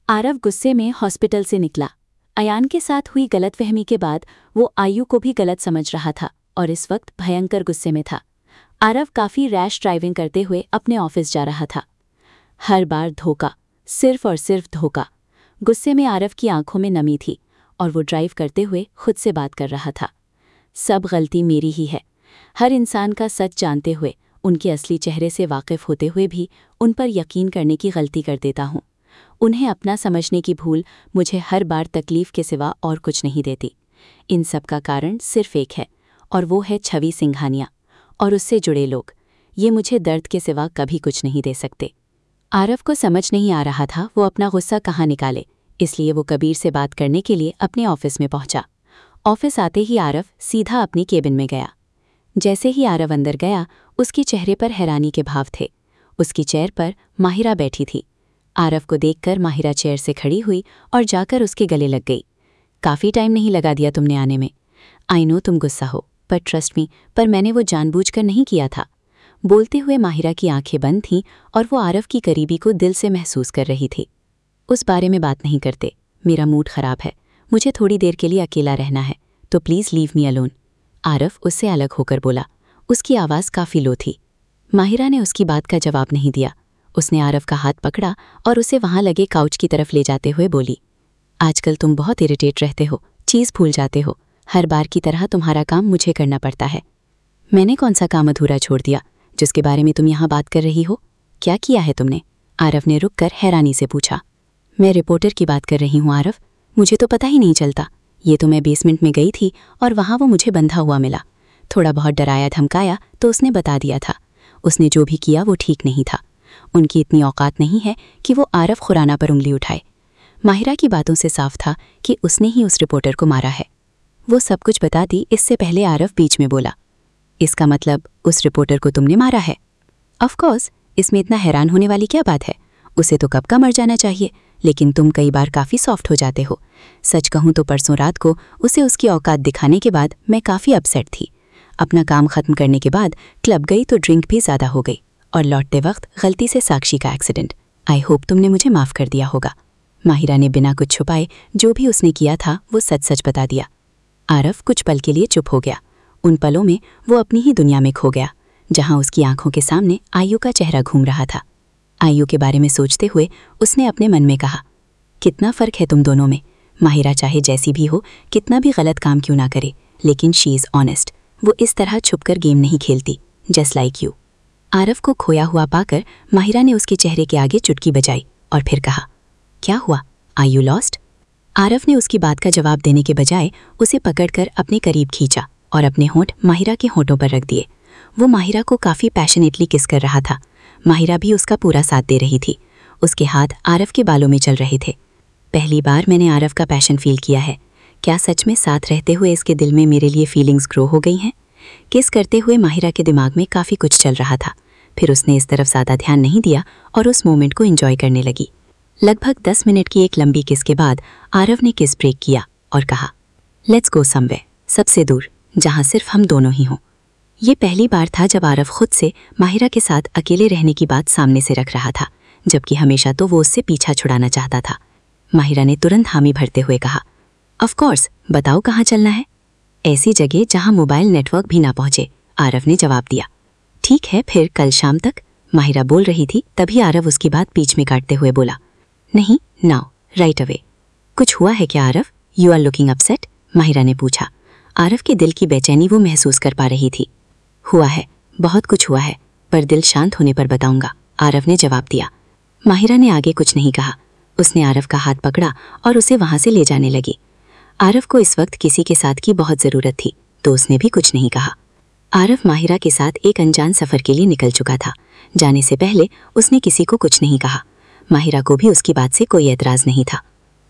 आरव गुस्से में हॉस्पिटल से निकला। अयान के साथ हुई गलतफहमी के बाद वो आयु को भी गलत समझ रहा था और इस वक्त भयंकर गुस्से में था। आरव काफ़ी रैश ड्राइविंग करते हुए अपने ऑफिस जा रहा था। हर बार धोखा, सिर्फ और सिर्फ धोखा। गुस्से में आरव की आंखों में नमी थी और वो ड्राइव करते हुए खुद से बात कर रहा था। सब गलती मेरी ही है। हर इंसान का सच जानते हुए, उनके असली चेहरे से वाकिफ होते हुए भी उन पर यकीन करने की गलती कर देता हूँ। उन्हें अपना समझने की भूल मुझे हर बार तकलीफ के सिवा और कुछ नहीं देती। इन सब का कारण सिर्फ एक है और वो है छवि सिंघानिया और उससे जुड़े लोग। ये मुझे दर्द के सिवा कभी कुछ नहीं दे सकते। आरव को समझ नहीं आ रहा था वो अपना गुस्सा कहाँ निकाले, इसलिए वो कबीर से बात करने के लिए अपने ऑफिस में पहुंचा। ऑफिस आते ही आरव सीधा अपनी केबिन में गया। जैसे ही आरव अंदर गया, उसके चेहरे पर हैरानी के भाव थे। उसकी चेयर पर माहिरा बैठी थी। आरव को देखकर माहिरा चेयर से खड़ी हुई और जाकर उसके गले लग गई। काफ़ी टाइम नहीं लगा दिया तुमने आने में। आई नो तुम गुस्सा हो, पर ट्रस्ट मी, पर मैंने वो जानबूझकर नहीं किया था। बोलते हुए माहिरा की आंखें बंद थीं और वो आरव की करीबी को दिल से महसूस कर रही थी। उस बारे में बात नहीं करते, मेरा मूड ख़राब है। मुझे थोड़ी देर के लिए अकेला रहना है, तो please leave me alone. Aarav उससे अलग होकर बोला। उसकी आवाज़ काफ़ी लो थी। माहिरा ने उसकी बात का जवाब नहीं दिया। उसने आरव का हाथ पकड़ा और उसे वहाँ लगे काउच की तरफ ले जाते हुए बोली, आजकल तुम बहुत इरिटेट रहते हो, चीज़ भूल जाते हो। हर बार की तरह तुम्हारा काम मुझे करना पड़ता है। मैंने कौन सा काम अधूरा छोड़ दिया जिसके बारे में तुम यहाँ बात कर रही हो? क्या किया है तुमने? आरव ने रुककर हैरानी से पूछा। मैं रिपोर्टर की बात कर रही हूँ आरव। मुझे तो पता ही नहीं चलता। ये तो मैं बेसमेंट में गई थी और वहाँ वो मुझे बंधा हुआ मिला। थोड़ा बहुत डराया धमकाया तो उसने बता दिया था। उसने जो भी किया वो ठीक नहीं था। उनकी इतनी औकात नहीं है कि वो आरव खुराना पर उंगली उठाए। माहिरा की बातों से साफ था कि उसने ही उस रिपोर्टर को मारा है। वो सब कुछ बता दी इससे पहले आरव बीच में बोला, इसका मतलब उस रिपोर्टर को तुमने मारा है? ऑफ कोर्स, इसमें इतना हैरान होने वाली क्या बात है? उसे तो कब का मर जाना चाहिए, लेकिन तुम कई बार काफ़ी सॉफ्ट हो जाते हो। सच कहूँ तो परसों रात को उसे उसकी औकात दिखाने के बाद मैं काफ़ी अपसेट थी। अपना काम ख़त्म करने के बाद क्लब गई तो ड्रिंक भी ज़्यादा हो गई और लौटते वक्त गलती से साक्षी का एक्सीडेंट। आई होप तुमने मुझे माफ़ कर दिया होगा। माहिरा ने बिना कुछ छुपाए जो भी उसने किया था वो सच सच बता दिया। आरव कुछ पल के लिए चुप हो गया। उन पलों में वो अपनी ही दुनिया में खो गया, जहाँ उसकी आंखों के सामने आयु का चेहरा घूम रहा था। आयु के बारे में सोचते हुए उसने अपने मन में कहा, कितना फ़र्क है तुम दोनों में। माहिरा चाहे जैसी भी हो, कितना भी गलत काम क्यों ना करे, लेकिन शी इज़ ऑनेस्ट। वो इस तरह छुपकर गेम नहीं खेलती, जस्ट लाइक यू। आरव को खोया हुआ पाकर माहिरा ने उसके चेहरे के आगे चुटकी बजाई और फिर कहा, क्या हुआ? Are you lost? आरव ने उसकी बात का जवाब देने के बजाय उसे पकड़कर अपने करीब खींचा और अपने होंठ माहिरा के होंठों पर रख दिए। वो माहिरा को काफ़ी पैशनेटली किस कर रहा था। माहिरा भी उसका पूरा साथ दे रही थी। उसके हाथ आरव के बालों में चल रहे थे। पहली बार मैंने आरव का पैशन फील किया है। क्या सच में साथ रहते हुए इसके दिल में मेरे लिए फीलिंग्स ग्रो हो गई हैं? किस करते हुए माहिरा के दिमाग में काफ़ी कुछ चल रहा था। फिर उसने इस तरफ ज़्यादा ध्यान नहीं दिया और उस मोमेंट को एंजॉय करने लगी। लगभग 10 मिनट की एक लंबी किस के बाद आरव ने किस ब्रेक किया और कहा, लेट्स गो समवेयर, सबसे दूर, जहाँ सिर्फ हम दोनों ही हों। ये पहली बार था जब आरव खुद से माहिरा के साथ अकेले रहने की बात सामने से रख रहा था, जबकि हमेशा तो वो उससे पीछा छुड़ाना चाहता था। माहिरा ने तुरंत हामी भरते हुए कहा, ऑफ कोर्स, बताओ कहाँ चलना है? ऐसी जगह जहाँ मोबाइल नेटवर्क भी ना पहुँचे, आरव ने जवाब दिया। ठीक है, फिर कल शाम तक, माहिरा बोल रही थी, तभी आरव उसकी बात बीच में काटते हुए बोला, नहीं, नाउ, राइट अवे। कुछ हुआ है क्या Aarav? You are looking upset, Mahira ने पूछा। आरव के दिल की बेचैनी वो महसूस कर पा रही थी। हुआ है, बहुत कुछ हुआ है, पर दिल शांत होने पर बताऊंगा, आरव ने जवाब दिया। माहिरा ने आगे कुछ नहीं कहा। उसने आरव का हाथ पकड़ा और उसे वहां से ले जाने लगी। आरव को इस वक्त किसी के साथ की बहुत ज़रूरत थी, तो उसने भी कुछ नहीं कहा। आरव माहिरा के साथ एक अनजान सफ़र के लिए निकल चुका था। जाने से पहले उसने किसी को कुछ नहीं कहा। माहिरा को भी उसकी बात से कोई एतराज़ नहीं था।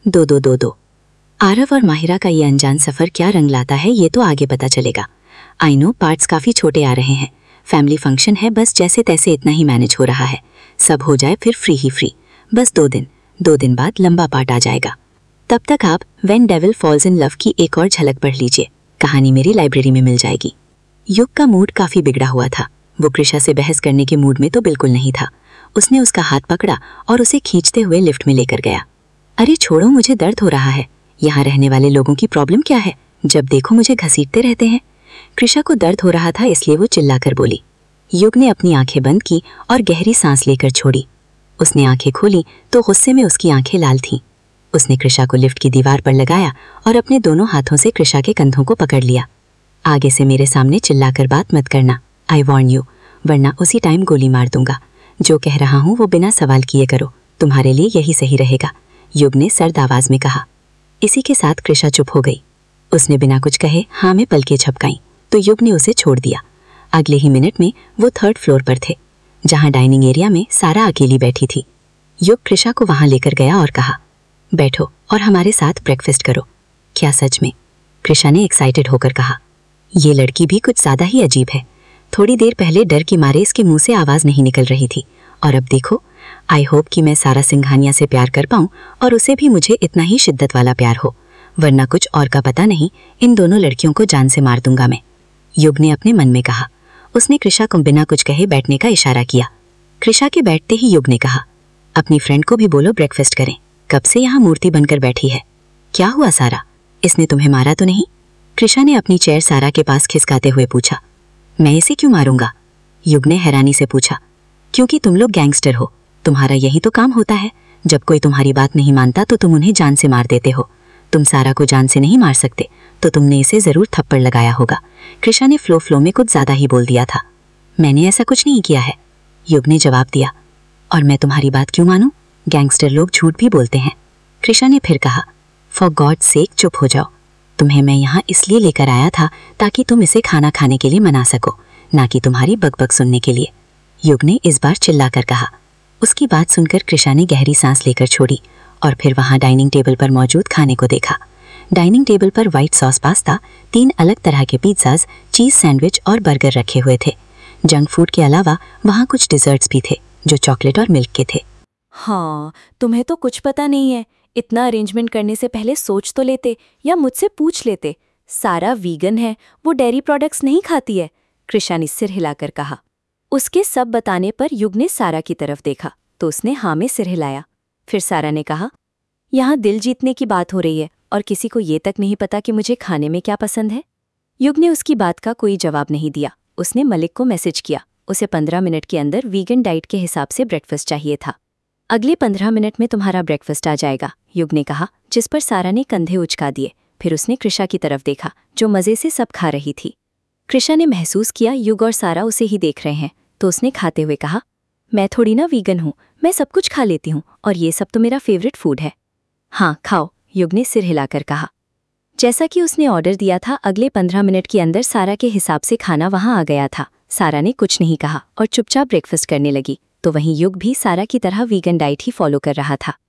दो। आरव और माहिरा का ये अनजान सफ़र क्या रंग लाता है ये तो आगे पता चलेगा। आई नो पार्ट्स काफ़ी छोटे आ रहे हैं। फैमिली फंक्शन है, बस जैसे तैसे इतना ही मैनेज हो रहा है। सब हो जाए फिर फ्री ही फ्री। बस 2 दिन बाद लंबा पार्ट आ जाएगा। तब तक आप when devil falls in love की एक और झलक पढ़ लीजिए। कहानी मेरी लाइब्रेरी में मिल जाएगी। युग का मूड काफ़ी बिगड़ा हुआ था। वो कृषा से बहस करने के मूड में तो बिल्कुल नहीं था। उसने उसका हाथ पकड़ा और उसे खींचते हुए लिफ्ट में लेकर गया। अरे छोड़ो, मुझे दर्द हो रहा है। यहाँ रहने वाले लोगों की प्रॉब्लम क्या है, जब देखो मुझे घसीटते रहते हैं। कृषा को दर्द हो रहा था, इसलिए वो चिल्लाकर बोली। युग ने अपनी आंखें बंद की और गहरी सांस लेकर छोड़ी। उसने आंखें खोली तो गुस्से में उसकी आंखें लाल थीं। उसने कृषा को लिफ्ट की दीवार पर लगाया और अपने दोनों हाथों से कृषा के कंधों को पकड़ लिया। आगे से मेरे सामने चिल्लाकर बात मत करना, आई वॉर्न यू, वरना उसी टाइम गोली मार दूंगा। जो कह रहा हूँ वो बिना सवाल किए करो, तुम्हारे लिए यही सही रहेगा, युग ने सर्द आवाज में कहा। इसी के साथ कृषा चुप हो गई। उसने बिना कुछ कहे हाँ में पलकें झपकाईं तो युग ने उसे छोड़ दिया। अगले ही मिनट में वो 3rd फ्लोर पर थे, जहां डाइनिंग एरिया में सारा अकेली बैठी थी। युग कृषा को वहां लेकर गया और कहा, बैठो और हमारे साथ ब्रेकफास्ट करो। क्या सच में? कृषा ने एक्साइटेड होकर कहा। ये लड़की भी कुछ ज्यादा ही अजीब है। थोड़ी देर पहले डर के मारे इसके मुंह से आवाज नहीं निकल रही थी, और अब देखो। आई होप कि मैं सारा सिंघानिया से प्यार कर पाऊं और उसे भी मुझे इतना ही शिद्दत वाला प्यार हो, वरना कुछ और का पता नहीं, इन दोनों लड़कियों को जान से मार दूंगा मैं, युग ने अपने मन में कहा। उसने कृषा को बिना कुछ कहे बैठने का इशारा किया। कृषा के बैठते ही युग ने कहा, अपनी फ्रेंड को भी बोलो ब्रेकफास्ट करें, कब से यहाँ मूर्ति बनकर बैठी है। क्या हुआ सारा, इसने तुम्हें मारा तो नहीं? कृषा ने अपनी चेयर सारा के पास खिसकाते हुए पूछा। मैं इसे क्यों मारूंगा? युग ने हैरानी से पूछा। क्योंकि तुम लोग गैंगस्टर हो, तुम्हारा यही तो काम होता है। जब कोई तुम्हारी बात नहीं मानता तो तुम उन्हें जान से मार देते हो। तुम सारा को जान से नहीं मार सकते तो तुमने इसे जरूर थप्पड़ लगाया होगा। कृषा ने फ्लो में कुछ ज्यादा ही बोल दिया था। मैंने ऐसा कुछ नहीं किया है, युग ने जवाब दिया। और मैं तुम्हारी बात क्यों मानूं? गैंगस्टर लोग झूठ भी बोलते हैं। कृषा ने फिर कहा, फॉर गॉड सेक चुप हो जाओ। तुम्हें मैं यहाँ इसलिए लेकर आया था ताकि तुम इसे खाना खाने के लिए मना सको, ना कि तुम्हारी बकबक सुनने के लिए, युग ने इस बार चिल्लाकर कहा। उसकी बात सुनकर कृषा ने गहरी सांस लेकर छोड़ी और फिर वहां डाइनिंग टेबल पर मौजूद खाने को देखा। डाइनिंग टेबल पर व्हाइट सॉस पास्ता, 3 अलग तरह के पिज्जाज, चीज सैंडविच और बर्गर रखे हुए थे। जंक फूड के अलावा वहां कुछ डिजर्ट्स भी थे जो चॉकलेट और मिल्क के थे। हाँ, तुम्हें तो कुछ पता नहीं है। इतना अरेंजमेंट करने से पहले सोच तो लेते या मुझसे पूछ लेते। सारा वीगन है, वो डेयरी प्रोडक्ट्स नहीं खाती है, कृषा ने सिर हिलाकर कहा। उसके सब बताने पर युग ने सारा की तरफ देखा तो उसने हाँ में सिर हिलाया। फिर सारा ने कहा, यहाँ दिल जीतने की बात हो रही है और किसी को ये तक नहीं पता कि मुझे खाने में क्या पसंद है। युग ने उसकी बात का कोई जवाब नहीं दिया। उसने मलिक को मैसेज किया। उसे 15 मिनट के अंदर वीगन डाइट के हिसाब से ब्रेकफास्ट चाहिए था। अगले 15 मिनट में तुम्हारा ब्रेकफास्ट आ जाएगा, युग ने कहा, जिस पर सारा ने कंधे उचका दिए। फिर उसने कृषा की तरफ देखा जो मज़े से सब खा रही थी। कृषा ने महसूस किया युग और सारा उसे ही देख रहे हैं, तो उसने खाते हुए कहा, मैं थोड़ी ना वीगन हूँ, मैं सब कुछ खा लेती हूँ और ये सब तो मेरा फेवरेट फूड है। हाँ खाओ, युग ने सिर हिलाकर कहा। जैसा कि उसने ऑर्डर दिया था, अगले 15 मिनट के अंदर सारा के हिसाब से खाना वहां आ गया था। सारा ने कुछ नहीं कहा और चुपचाप ब्रेकफास्ट करने लगी, तो वहीं युग भी सारा की तरह वीगन डाइट ही फॉलो कर रहा था।